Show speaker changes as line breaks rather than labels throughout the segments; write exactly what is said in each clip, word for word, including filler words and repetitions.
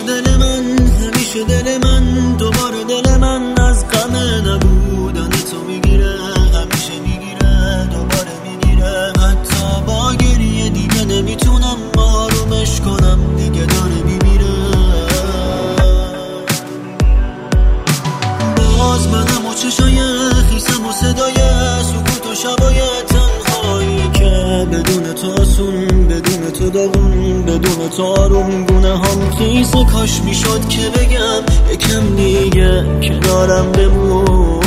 دل من، همیشه دل من، دوباره دل من از غم نبودن تو میگیره، همیشه میگیره، دوباره میگیره. حتی با گریه دیگه نمیتونم آرومش کنم، دیگه داره میمیره. باز منم و چشای خیسم و صدای سکوت و شبای تنهایی که بدون تو آسون، بدون تو داغون، بدون تو آروم. گونه هم خیسه، کاش میشد که بگم یکم دیگه کنارم بمون.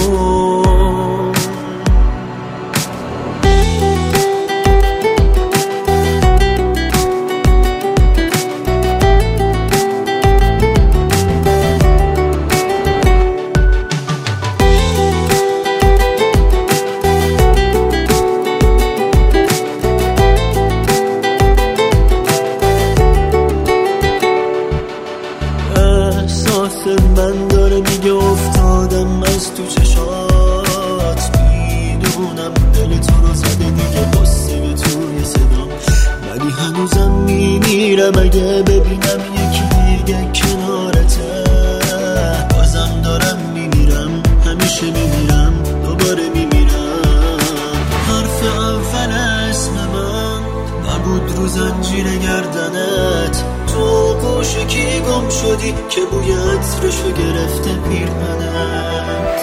من داره میگه افتادم از تو چشات، میدونم دل تو رو زده دیگه قصه توی صدام، ولی هنوزم میمیرم اگه ببینم یکی دیگه کنارته. بازم دارم میمیرم، همیشه میمیرم، دوباره میمیرم. حرف اول اسم من نبود رو زنجیر گردنت، تو گوشکی گم شدی که بوی عطرشو گرفته پیرهنت.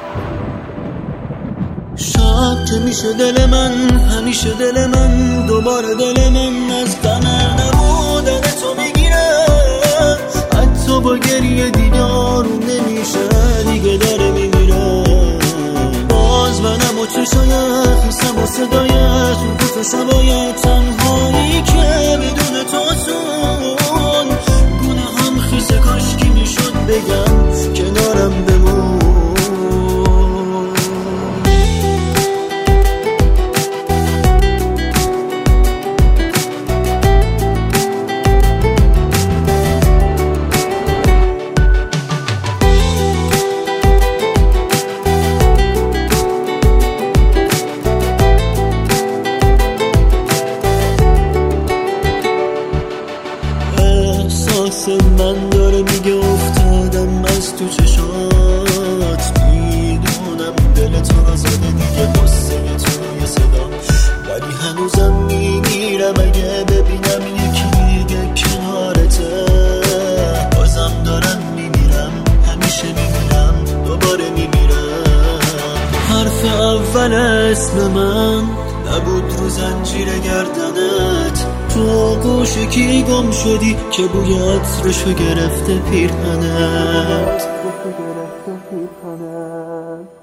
شب که میشه دل من، همیشه دل من، دوباره دل من از غم نبودن تو میگیره. حتی با گریه دیگه آروم نمیشه، دیگه داره میمیره. باز منم و چشای خیسم و صدای سکوت و شبای تنهایی که بدون تو آسون. گونه هم خیسه، کاشکی میشد بگم کنارم بمون. من داره میگه افتادم از تو چشات، میدونم دل تو رو زده دیگه قصه توی صدام، ولی هنوزم میمیرم اگه ببینم یکی دیگه کنارته. بازم دارم میمیرم، همیشه میمیرم، دوباره میمیرم. حرف اول اسم من نبود رو زنجیر گردنت، تو گوشکی گم شدی که بوی عطرشو گرفته پیرهنت.